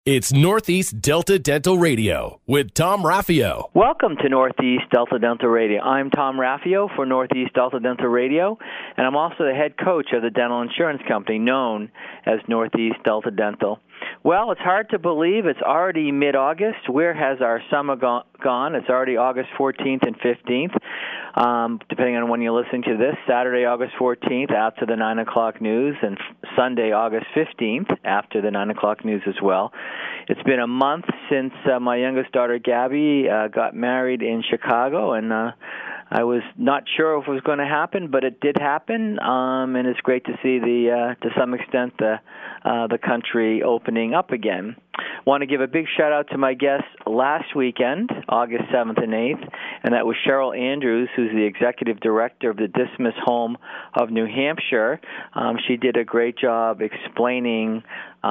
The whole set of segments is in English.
It's Northeast Delta Dental Radio with Tom Raffio. Welcome to Northeast Delta Dental Radio. I'm Tom Raffio for Northeast Delta Dental Radio, and I'm also the head coach of the dental insurance company known as Northeast Delta Dental. Well, it's hard to believe it's already mid-August. Where has our summer gone? It's already August 14th and 15th, depending on when you listen to this. Saturday, August 14th, after the 9 o'clock news, and Sunday, August 15th, after the 9 o'clock news as well. It's been a month since my youngest daughter, Gabby, got married in Chicago, and I was not sure if it was going to happen, but it did happen, and it's great to see to some extent, the country opening up again. Want to give a big shout-out to my guests last weekend, August 7th and 8th, and that was Cheryl Andrews, who's the executive director of the Dismas Home of New Hampshire. She did a great job explaining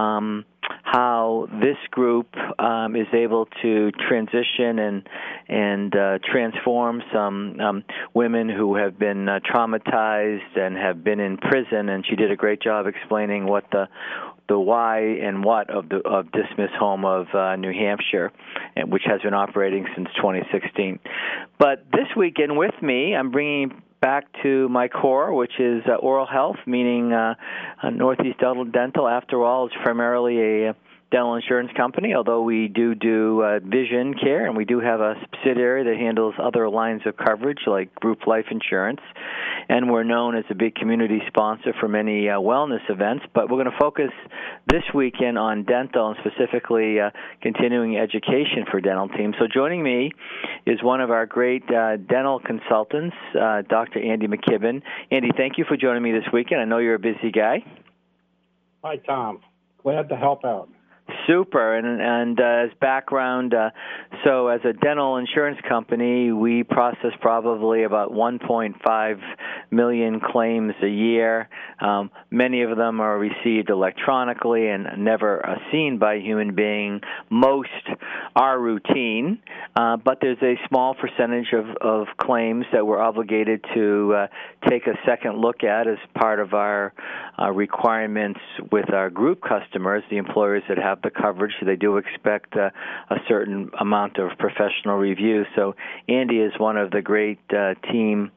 how this group is able to transition and transform some women who have been traumatized and have been in prison, and she did a great job explaining what the why and what of Dismas Home of New Hampshire, which has been operating since 2016. But this weekend with me, I'm bringing back to my core, which is oral health, meaning Northeast Delta Dental, after all, is primarily a dental insurance company, although we do vision care, and we do have a subsidiary that handles other lines of coverage like group life insurance, and we're known as a big community sponsor for many wellness events. But we're going to focus this weekend on dental and specifically continuing education for dental teams. So joining me is one of our great dental consultants, Dr. Andy McKibben. Andy, thank you for joining me this weekend. I know you're a busy guy. Hi, Tom. Glad to help out. Super. And as background, so as a dental insurance company, we process probably about 1.5 million claims a year. Many of them are received electronically and never seen by a human being. Most are routine, but there's a small percentage of claims that we're obligated to take a second look at as part of our requirements with our group customers, the employers that have the coverage. They do expect a certain amount of professional review. So Andy is one of the great team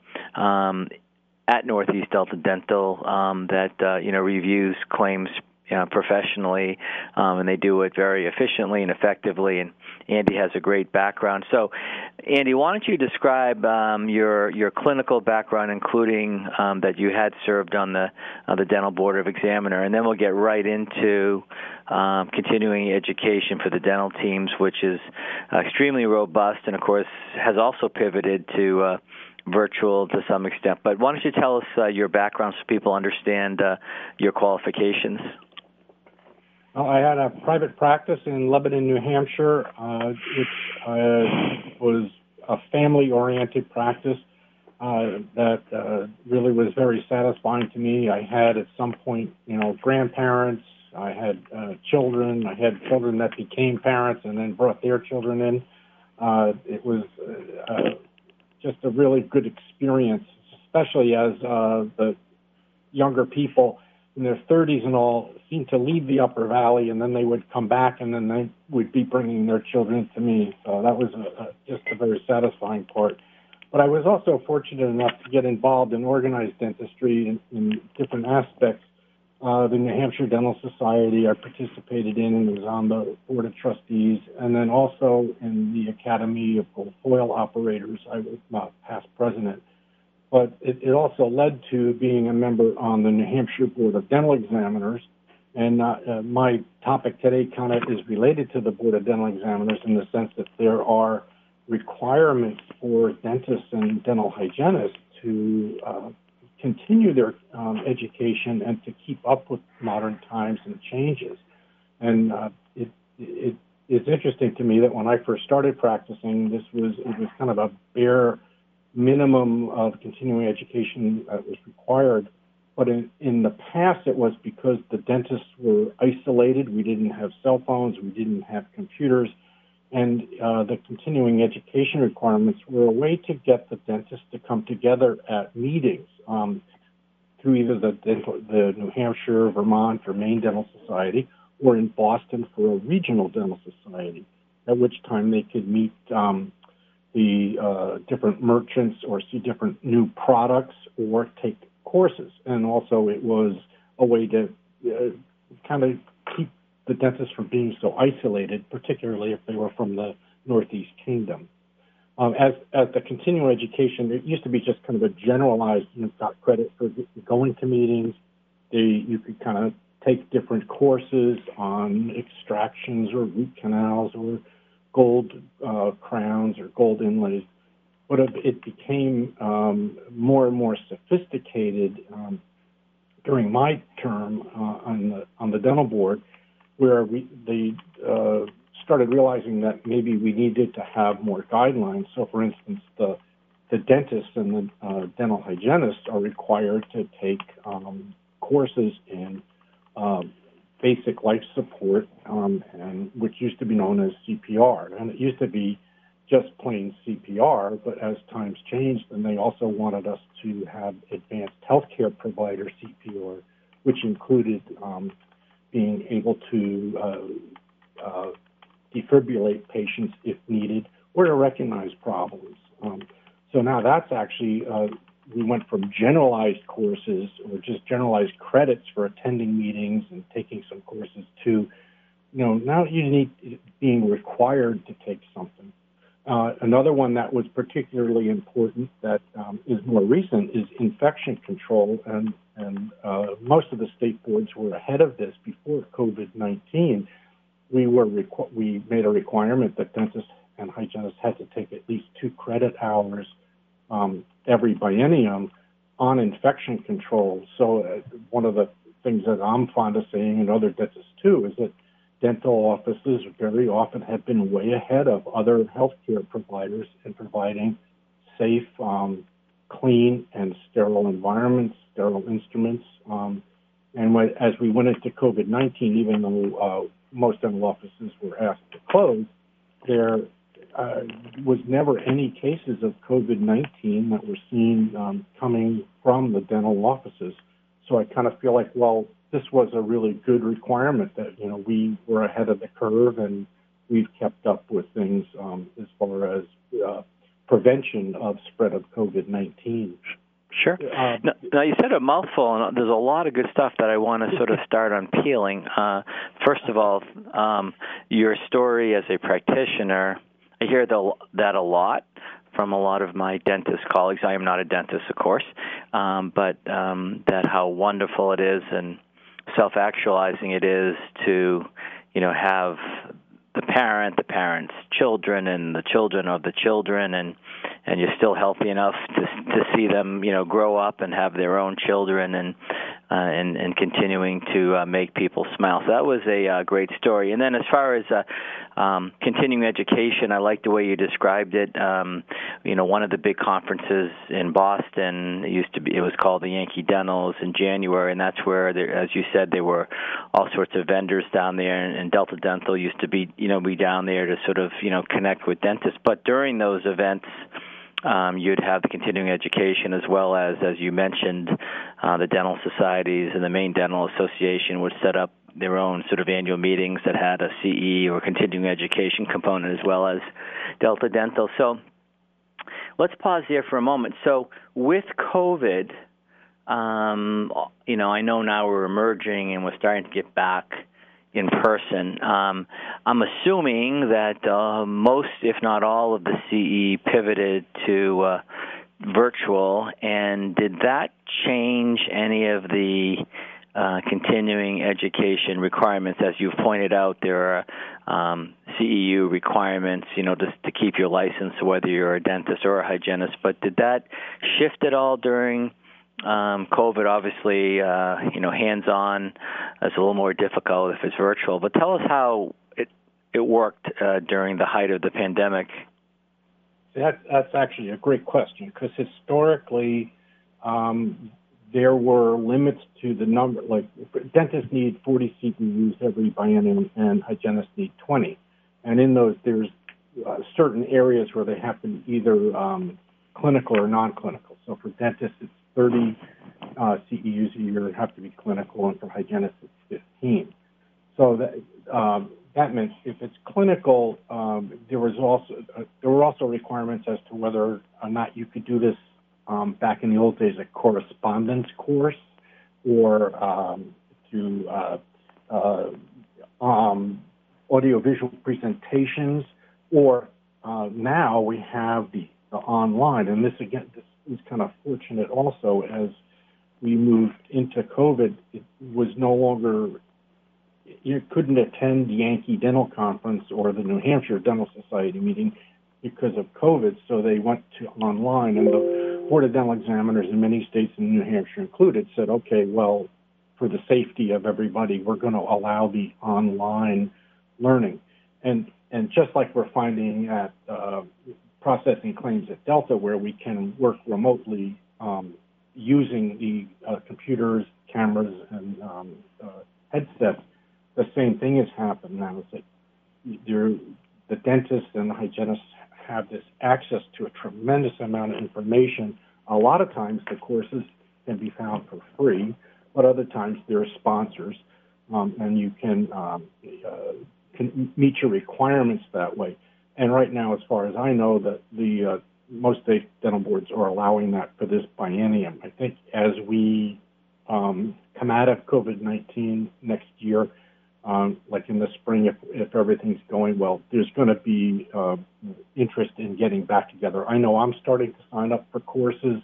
at Northeast Delta Dental that reviews claims professionally, and they do it very efficiently and effectively. And Andy has a great background. So, Andy, why don't you describe your clinical background, including that you had served on the Dental Board of Examiner, and then we'll get right into continuing education for the dental teams, which is extremely robust, and of course has also pivoted to virtual to some extent. But why don't you tell us your background so people understand your qualifications? Well, I had a private practice in Lebanon, New Hampshire, which was a family-oriented practice that really was very satisfying to me. I had at some point, grandparents. I had children. I had children that became parents and then brought their children in. It was just a really good experience, especially as the younger people in their 30s and all seemed to leave the Upper Valley, and then they would come back, and then they would be bringing their children to me. So that was just a very satisfying part. But I was also fortunate enough to get involved in organized dentistry in different aspects. The New Hampshire Dental Society I participated in and was on the Board of Trustees, and then also in the Academy of Gold Foil Operators. I was past president. But it also led to being a member on the New Hampshire Board of Dental Examiners. And my topic today kind of is related to the Board of Dental Examiners in the sense that there are requirements for dentists and dental hygienists to continue their education and to keep up with modern times and changes. And it is interesting to me that when I first started practicing, it was kind of a bare minimum of continuing education that was required. But in the past, it was because the dentists were isolated. We didn't have cell phones. We didn't have computers. And the continuing education requirements were a way to get the dentists to come together at meetings through either the New Hampshire, Vermont, or Maine Dental Society, or in Boston for a regional dental society, at which time they could meet the different merchants or see different new products or take courses. And also it was a way to kind of keep the dentists from being so isolated, particularly if they were from the Northeast Kingdom. As the continuing education, it used to be just kind of a generalized, you got credit for going to meetings. You could kind of take different courses on extractions or root canals or gold crowns or gold inlays. But it became more and more sophisticated during my term on the dental board, where they started realizing that maybe we needed to have more guidelines. So, for instance, the dentists and the dental hygienists are required to take courses in basic life support, and which used to be known as CPR. And it used to be just plain CPR, but as times changed, and they also wanted us to have advanced healthcare provider CPR, which included being able to defibrillate patients if needed, or to recognize problems. So now that's actually, we went from generalized courses or just generalized credits for attending meetings and taking some courses to, now you need being required to take something. Another one that was particularly important that is more recent is infection control, and most of the state boards were ahead of this before COVID-19. We made a requirement that dentists and hygienists had to take at least 2 credit hours every biennium on infection control. So one of the things that I'm fond of saying, and other dentists too, is that dental offices very often have been way ahead of other healthcare providers in providing safe, clean, and sterile environments, sterile instruments. And as we went into COVID-19, even though most dental offices were asked to close, there was never any cases of COVID-19 that were seen coming from the dental offices. So I kind of feel like, well, this was a really good requirement that, we were ahead of the curve and we've kept up with things as far as prevention of spread of COVID-19. Sure. Now, you said a mouthful, and there's a lot of good stuff that I want to sort of start unpeeling. First of all, your story as a practitioner, I hear that a lot from a lot of my dentist colleagues. I am not a dentist, of course, but that how wonderful it is and self-actualizing it is to, have the parent's children and the children of the children, and you're still healthy enough to see them, grow up and have their own children and continuing to make people smile. So that was a great story. And then as far as continuing education, I like the way you described it. One of the big conferences in Boston, it was called the Yankee Dentals in January, and that's where, as you said, there were all sorts of vendors down there, and Delta Dental used to be down there to sort of, connect with dentists. But during those events, you'd have the continuing education as well as you mentioned, the dental societies and the Maine Dental Association would set up their own sort of annual meetings that had a CE or continuing education component as well as Delta Dental. So let's pause here for a moment. So with COVID, I know now we're emerging and we're starting to get back in person. I'm assuming that most, if not all, of the CE pivoted to virtual. And did that change any of the continuing education requirements? As you've pointed out, there are CEU requirements, to keep your license, whether you're a dentist or a hygienist. But did that shift at all during COVID? Obviously, hands-on is a little more difficult if it's virtual. But tell us how it worked during the height of the pandemic. That's actually a great question, because historically there were limits to the number. Like, dentists need 40 CEUs every biennium, and hygienists need 20. And in those, there's certain areas where they have to be either clinical or non-clinical. So for dentists, it's 30 CEUs a year have to be clinical, and for hygienists, it's 15. So that meant if it's clinical, there were also requirements as to whether or not you could do this back in the old days, a correspondence course, or through audiovisual presentations, or now we have the online. And this is kind of fortunate also, as we moved into COVID. It was no longer, you couldn't attend the Yankee Dental Conference or the New Hampshire Dental Society meeting because of COVID, so they went to online, and the Board of Dental Examiners in many states, and New Hampshire included, said, okay, well, for the safety of everybody, we're going to allow the online learning. And just like we're finding at processing claims at Delta, where we can work remotely using the computers, cameras, and headsets, the same thing has happened now. Is that the dentists and the hygienists have this access to a tremendous amount of information. A lot of times the courses can be found for free, but other times there are sponsors, and you can meet your requirements that way. And right now, as far as I know, that the most state dental boards are allowing that for this biennium. I think as we come out of COVID-19 next year, like in the spring, if everything's going well, there's going to be interest in getting back together. I know I'm starting to sign up for courses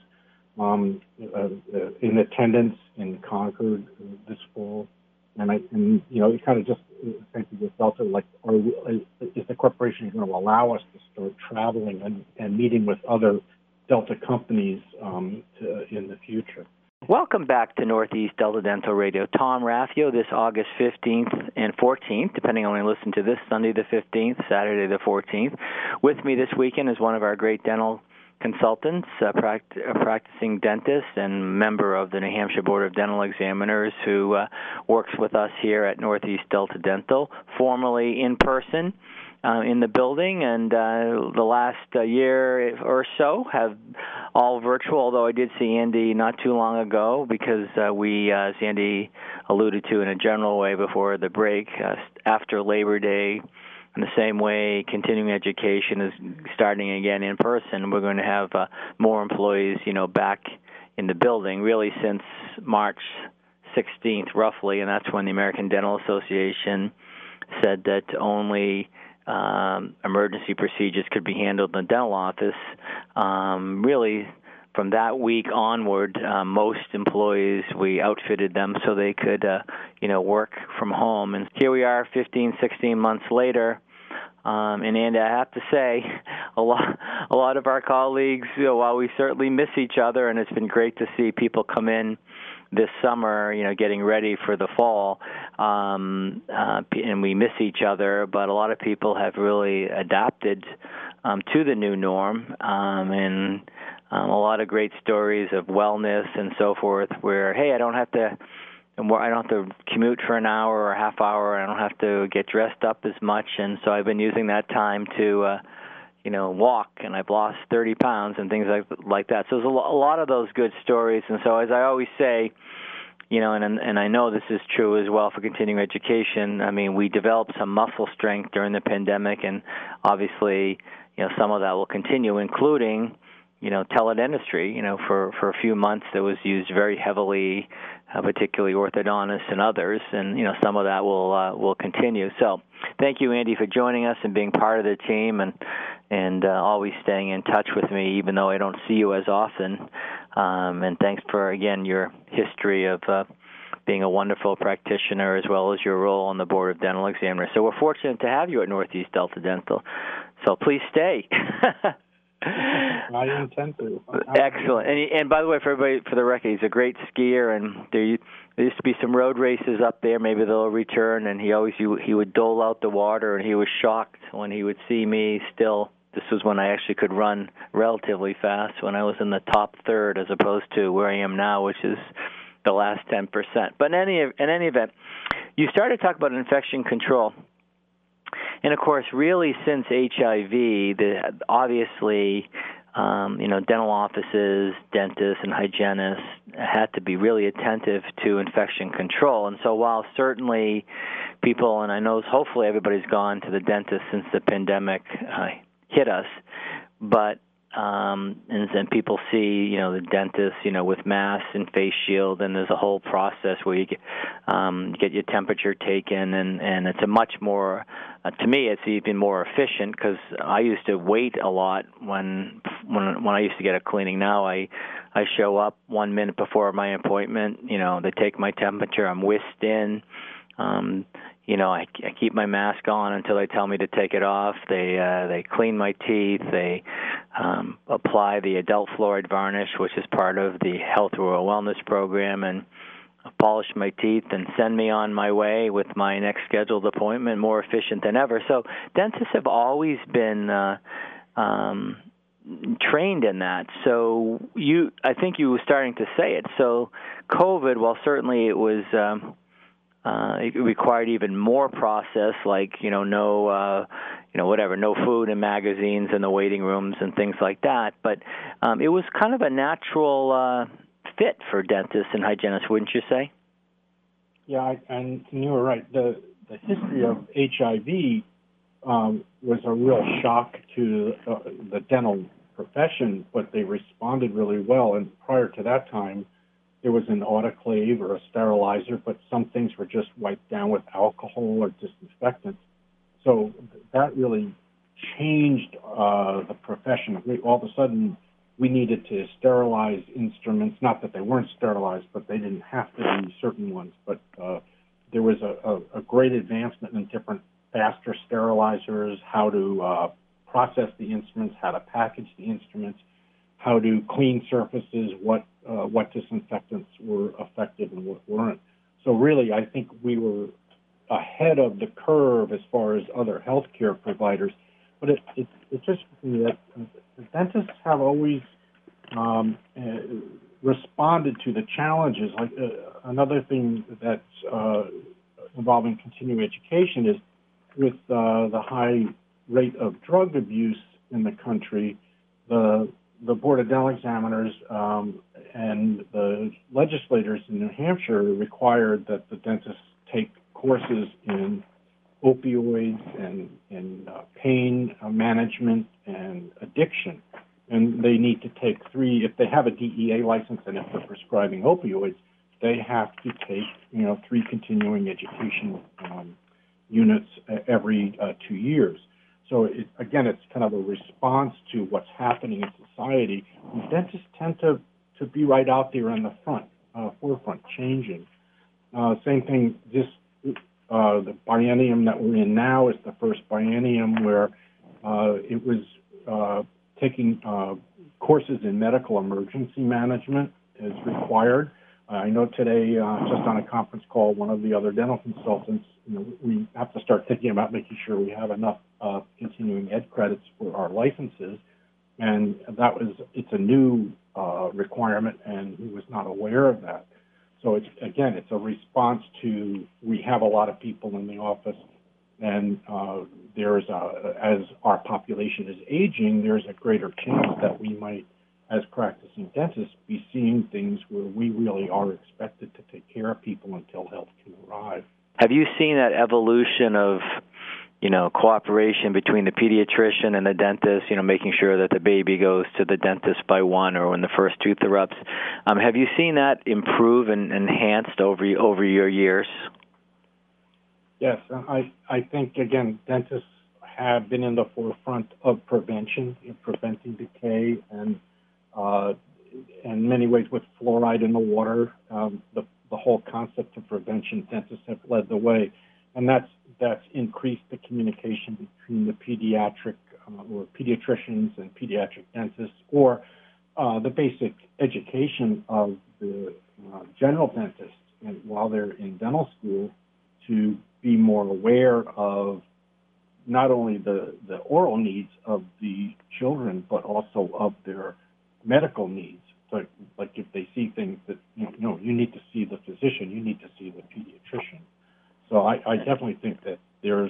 in attendance in Concord this fall, and it kind of just thank you with Delta, like, is the corporation going to allow us to start traveling and meeting with other Delta companies in the future? Welcome back to Northeast Delta Dental Radio. Tom Raffio, this August 15th and 14th, depending on when you listen to this, Sunday the 15th, Saturday the 14th. With me this weekend is one of our great dental consultants, a practicing dentist and member of the New Hampshire Board of Dental Examiners, who works with us here at Northeast Delta Dental, formerly in person in the building, and the last year or so have all virtual, although I did see Andy not too long ago because we, as Andy alluded to in a general way before the break, after Labor Day, in the same way, continuing education is starting again in person. We're going to have more employees, back in the building, really since March 16th, roughly, and that's when the American Dental Association said that only emergency procedures could be handled in the dental office. Really, from that week onward, most employees, we outfitted them so they could, work from home. And here we are 15, 16 months later. And Andy, I have to say, a lot of our colleagues, while we certainly miss each other, and it's been great to see people come in this summer, getting ready for the fall, and we miss each other, but a lot of people have really adapted to the new norm, and a lot of great stories of wellness and so forth where, hey, I don't have to commute for an hour or a half hour. I don't have to get dressed up as much, and so I've been using that time to walk, and I've lost 30 pounds and things like that. So there's a lot of those good stories. And so as I always say, and I know this is true as well for continuing education, I mean, we developed some muscle strength during the pandemic, and obviously, some of that will continue, including, teledentistry, for a few months that was used very heavily, particularly orthodontists and others, and, some of that will continue. So thank you, Andy, for joining us and being part of the team and always staying in touch with me, even though I don't see you as often. And thanks for, again, your history of being a wonderful practitioner as well as your role on the Board of Dental Examiners. So we're fortunate to have you at Northeast Delta Dental. So please stay. I intend to. Excellent. And by the way, for everybody, for the record, he's a great skier, and there used to be some road races up there. Maybe they'll return, and he would dole out the water, and he was shocked when he would see me still. This was when I actually could run relatively fast, when I was in the top third as opposed to where I am now, which is the last 10%. But in any event, you started to talk about infection control. And, of course, really since HIV, obviously, dental offices, dentists, and hygienists had to be really attentive to infection control. And so while certainly people, and I know hopefully everybody's gone to the dentist since the pandemic hit us, but and people see, the dentist, with masks and face shield, and there's a whole process where you get your temperature taken, and it's a much more, to me, it's even more efficient because I used to wait a lot when I used to get a cleaning. Now I show up 1 minute before my appointment. They take my temperature. I'm whisked in. I keep my mask on until they tell me to take it off. They clean my teeth. They apply the adult fluoride varnish, which is part of the Health Rural Wellness program, and polish my teeth and send me on my way with my next scheduled appointment, more efficient than ever. So dentists have always been trained in that. So I think you were starting to say it. So COVID, while certainly it was it required even more process, like no food and magazines in the waiting rooms and things like that. But it was kind of a natural fit for dentists and hygienists, wouldn't you say? Yeah, and you were right. The history of HIV was a real shock to the dental profession, but they responded really well. And prior to that time, there was an autoclave or a sterilizer, but some things were just wiped down with alcohol or disinfectants. So that really changed the profession. All of a sudden, we needed to sterilize instruments. Not that they weren't sterilized, but they didn't have to be certain ones. But there was a great advancement in different faster sterilizers, how to process the instruments, how to package the instruments, how to clean surfaces, what disinfectants were effective and what weren't. So really, I think we were ahead of the curve as far as other healthcare providers. But it's interesting that the dentists have always responded to the challenges. Like another thing that's involving continuing education is with the high rate of drug abuse in the country, the Board of Dental Examiners and the legislators in New Hampshire required that the dentists take courses in opioids and pain management and addiction. And they need to take 3, if they have a DEA license and if they're prescribing opioids, they have to take, 3 continuing education units every 2 years. So, it's kind of a response to what's happening in society. And dentists tend to be right out there in the forefront, changing. Same thing, the biennium that we're in now is the first biennium where it was taking courses in medical emergency management is required. I know today, just on a conference call, one of the other dental consultants, we have to start thinking about making sure we have enough continuing ed credits for our licenses. And it's a new requirement, and he was not aware of that. So it's a response to, we have a lot of people in the office, and as our population is aging, there's a greater chance that we might, as practicing dentists, be seeing things where we really are expected to take care of people until health can arrive. Have you seen that evolution of, cooperation between the pediatrician and the dentist, making sure that the baby goes to the dentist by 1 or when the first tooth erupts? Have you seen that improve and enhanced over your years? Yes, I think, again, dentists have been in the forefront of prevention, preventing decay, and in many ways with fluoride in the water, the whole concept of prevention, dentists have led the way. And that's increased the communication between the pediatric or pediatricians and pediatric dentists, or the basic education of the general dentists and while they're in dental school to be more aware of not only the oral needs of the children, but also of their medical needs. So, like if they see things that, you need to see the physician, you need to see the pediatrician. So I definitely think that there's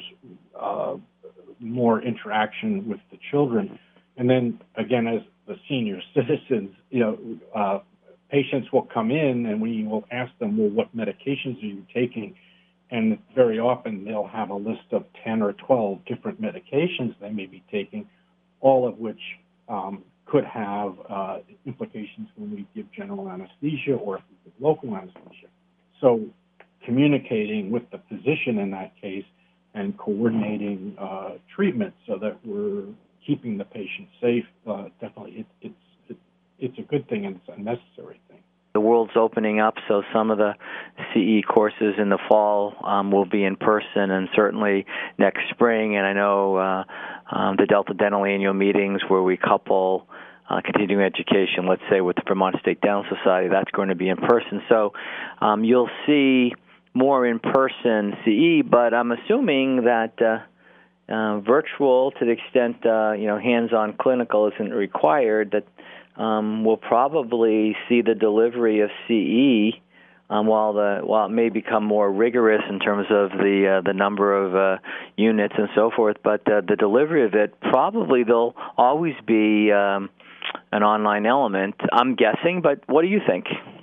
more interaction with the children. And then, again, as the senior citizens, patients will come in and we will ask them, well, what medications are you taking? And very often they'll have a list of 10 or 12 different medications they may be taking, all of which could have implications when we give general anesthesia or if we give local anesthesia. So communicating with the physician in that case and coordinating treatment so that we're keeping the patient safe, definitely it's a good thing and it's a necessary thing. The world's opening up, so some of the CE courses in the fall will be in person, and certainly next spring. And I know the Delta Dental annual meetings where we couple continuing education, let's say with the Vermont State Dental Society, that's going to be in person. So you'll see more in-person CE, but I'm assuming that virtual, to the extent hands-on clinical isn't required, that we'll probably see the delivery of CE while it may become more rigorous in terms of the number of units and so forth. But the delivery of it, probably there'll always be an online element, I'm guessing. But what do you think?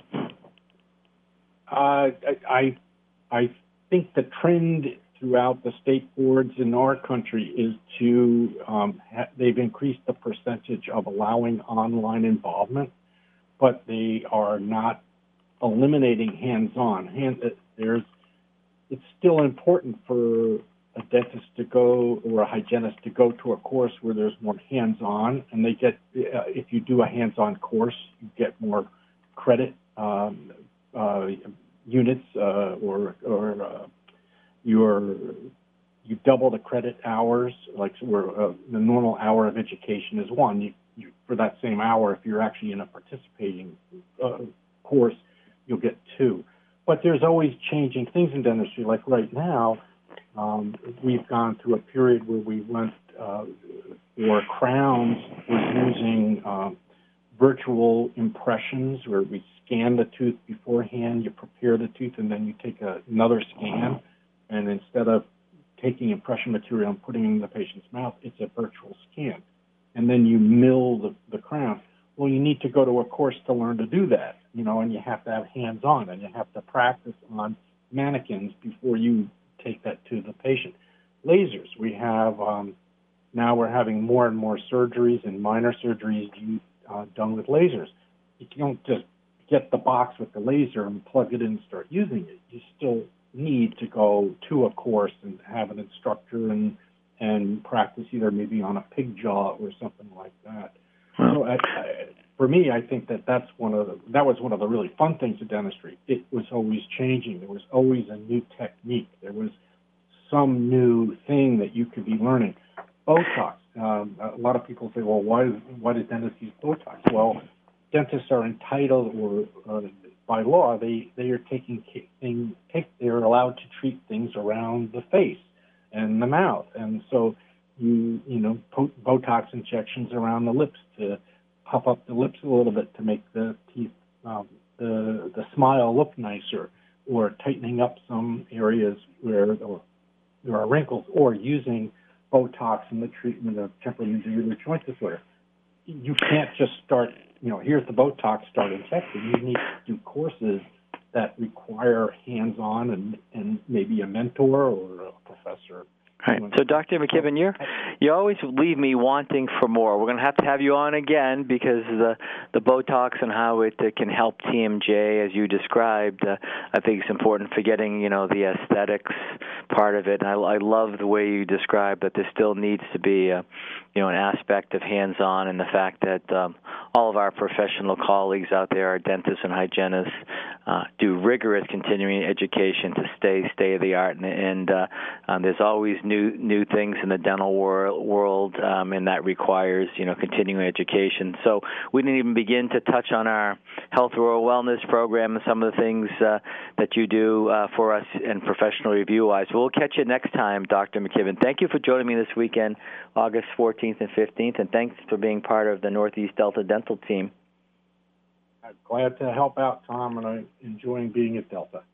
I think the trend throughout the state boards in our country is to they've increased the percentage of allowing online involvement, but they are not eliminating hands-on. It's still important for a dentist to go or a hygienist to go to a course where there's more hands-on, and they get if you do a hands-on course, you get more credit units or you double the credit hours, like where the normal hour of education is one. You for that same hour, if you're actually in a participating course, you'll get two. But there's always changing things in dentistry. Like right now, we've gone through a period where we went for crowns, we're using virtual impressions where we scan the tooth beforehand, you prepare the tooth, and then you take another scan. And instead of taking impression material and putting it in the patient's mouth, it's a virtual scan. And then you mill the crown. Well, you need to go to a course to learn to do that, and you have to have hands-on, and you have to practice on mannequins before you take that to the patient. Lasers, we have, now we're having more and more surgeries and minor surgeries done with lasers. You don't just get the box with the laser and plug it in and start using it. You still need to go to a course and have an instructor and practice either maybe on a pig jaw or something like that. So for me, I think that was one of the really fun things of dentistry. It was always changing. There was always a new technique. There was some new thing that you could be learning. Botox. A lot of people say, well, why do dentists use Botox? Well, dentists are entitled, or by law, they are they're allowed to treat things around the face and the mouth, and so Botox injections around the lips to puff up the lips a little bit to make the teeth, the smile look nicer, or tightening up some areas where there are wrinkles, or using Botox in the treatment of temporomandibular joint disorder. You can't just start, here's the Botox, start injecting. You need to do courses that require hands-on and maybe a mentor or a professor. Right. So, Dr. McKibben, you always leave me wanting for more. We're going to have you on again because the Botox and how it can help TMJ, as you described, I think it's important for getting, the aesthetics part of it. And I love the way you described that there still needs to be, an aspect of hands-on, and the fact that all of our professional colleagues out there, our dentists and hygienists, do rigorous continuing education to stay state-of-the-art, and there's always new things in the dental world, and that requires continuing education. So we didn't even begin to touch on our Health Rural Wellness program and some of the things that you do for us in professional review-wise. We'll catch you next time, Dr. McKibben. Thank you for joining me this weekend, August 14th and 15th, and thanks for being part of the Northeast Delta Dental team. I'm glad to help out, Tom, and I'm enjoying being at Delta.